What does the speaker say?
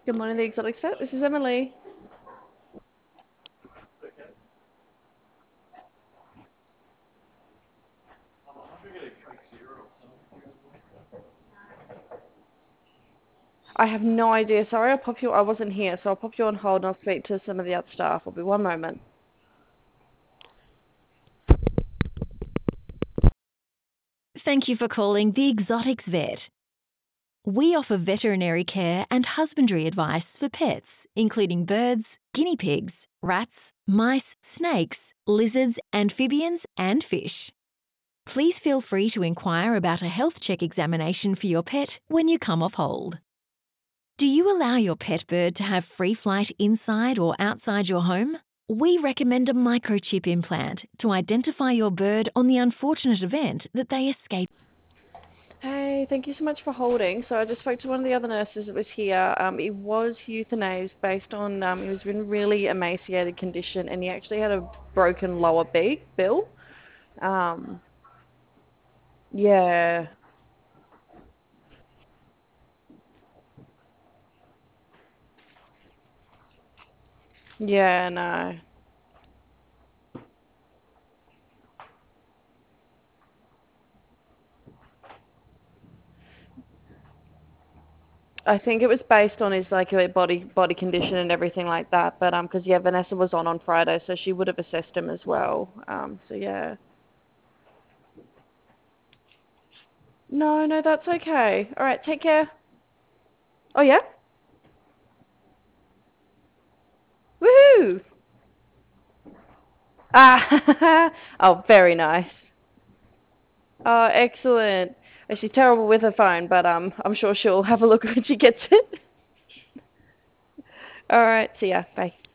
Good morning, the Exotics Vet. This is Emily. I have no idea. Sorry, I wasn't here, so I'll pop you on hold and I'll speak to some of the other staff. I'll be one moment. Thank you for calling the Exotics Vet. We offer veterinary care and husbandry advice for pets, including birds, guinea pigs, rats, mice, snakes, lizards, amphibians, and fish. Please feel free to inquire about a health check examination for your pet when you come off hold. Do you allow your pet bird to have free flight inside or outside your home? We recommend a microchip implant to identify your bird on the unfortunate event that they escape. Hey, thank you so much for holding. So I just spoke to one of the other nurses that was here. He was euthanized based on he was in really emaciated condition and he actually had a broken lower bill. Um, yeah, yeah, no. I think it was based on his like body condition and everything like that. But because yeah, Vanessa was on Friday, so she would have assessed him as well. So yeah. No, no, that's okay. All right, take care. Oh yeah. Woohoo! Ah, oh, very nice. Oh, excellent. She's terrible with her phone, but I'm sure she'll have a look when she gets it. All right, see ya. Bye.